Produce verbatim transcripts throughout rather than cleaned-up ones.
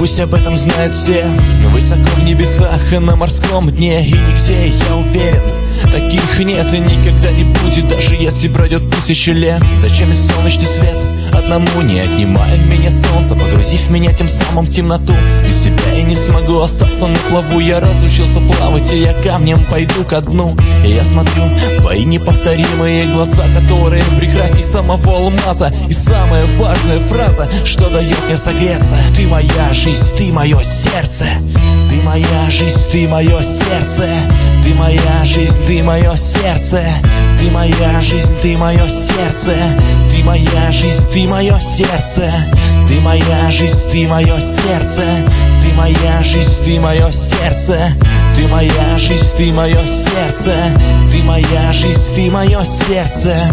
пусть об этом знают все. Высоко в небесах и на морском дне, и нигде, я уверен, таких нет и никогда не будет, даже если пройдет тысячи лет. Зачем мне солнечный свет? Одному не отнимай меня солнце, погрузив меня тем самым в темноту. Без тебя я не смогу остаться на плаву. Я разучился плавать, и я камнем пойду ко дну. И я смотрю в твои неповторимые глаза, которые прекрасней самого алмаза. И самая важная фраза, что дает мне согреться: ты моя жизнь, ты мое сердце. Ты моя жизнь, ты мое сердце. Ты моя жизнь, ты мое сердце. Ты моя жизнь, ты мое сердце. Ты моя жизнь, ты мое сердце. Ты моя жизнь, ты мое сердце. Ты моя жизнь, ты мое сердце. Ты моя жизнь, ты мое сердце. Ты моя жизнь, ты мое сердце.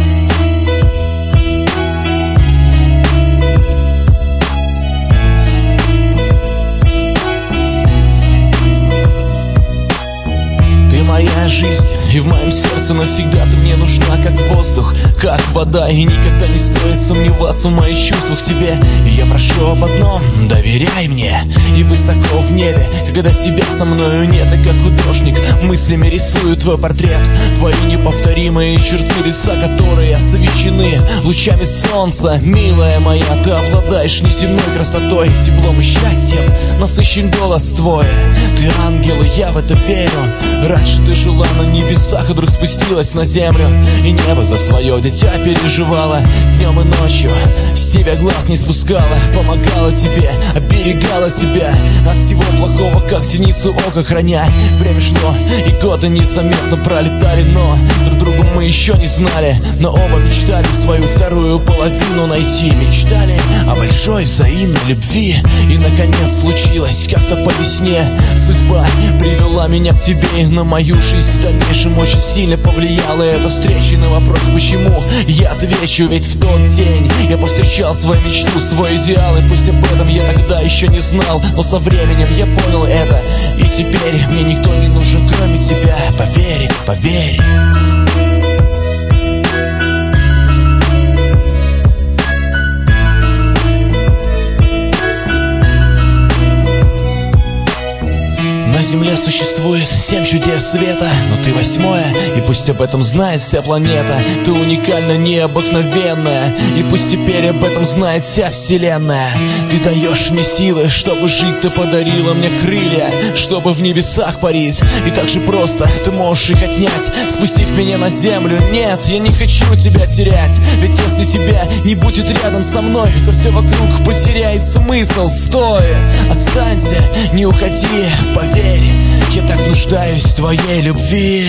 Моя жизнь, и в моем сердце навсегда ты мне нужна, как воздух, как вода. И никогда не стоит сомневаться в моих чувствах к тебе. И я прошу об одном: доверяй мне. И высоко в небе, когда тебя со мною нет, и как художник мыслями рисую твой портрет. Твои неповторимые черты лица, которые освещены лучами солнца. Милая моя, ты обладаешь неземной красотой, теплом и счастьем насыщен голос твой. Ты ангел, и я в это верю. Раньше ты жила на небесах, и вдруг спустилась на землю, и небо за свое дитя переживала днем и ночью. С тебя глаз не спускала, помогала тебе, оберегала тебя от всего плохого, как зеницу ока храня. Время шло, и годы незаметно пролетали, но друг другу мы еще не знали. Но оба мечтали свою вторую половину найти. Мечтали о большой взаимной любви. И наконец случилось как-то по весне. Судьба привела меня к тебе, и на мою жизнь в дальнейшем очень сильно повлияла эта встреча. На вопрос почему, я отвечу: ведь в тот день я повстречал свою мечту, свой идеал. И пусть об этом я тогда еще не знал, но со временем я понял это. И теперь мне никто не нужен, кроме тебя. Поверь, поверь. На земле существует семь чудес света, но ты восьмое, и пусть об этом знает вся планета. Ты уникальна, необыкновенная, и пусть теперь об этом знает вся вселенная. Ты даешь мне силы, чтобы жить, ты подарила мне крылья, чтобы в небесах парить. И так же просто ты можешь их отнять, спустив меня на землю. Нет, я не хочу тебя терять, ведь если тебя не будет рядом со мной, то все вокруг потеряет смысл. Стой, останься, не уходи, поверь, я так нуждаюсь в твоей любви.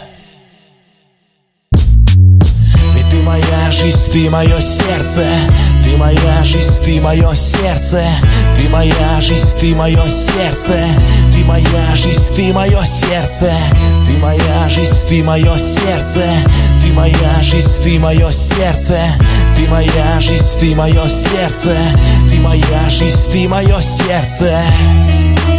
Ведь ты моя жизнь, ты мое сердце. Ты моя жизнь, ты мое сердце. Ты моя жизнь, ты мое сердце. Ты моя жизнь, ты мое сердце. Ты моя жизнь, ты мое сердце. Ты моя жизнь, ты мое сердце. Ты моя жизнь, ты мое сердце. Ты моя жизнь, ты мое сердце.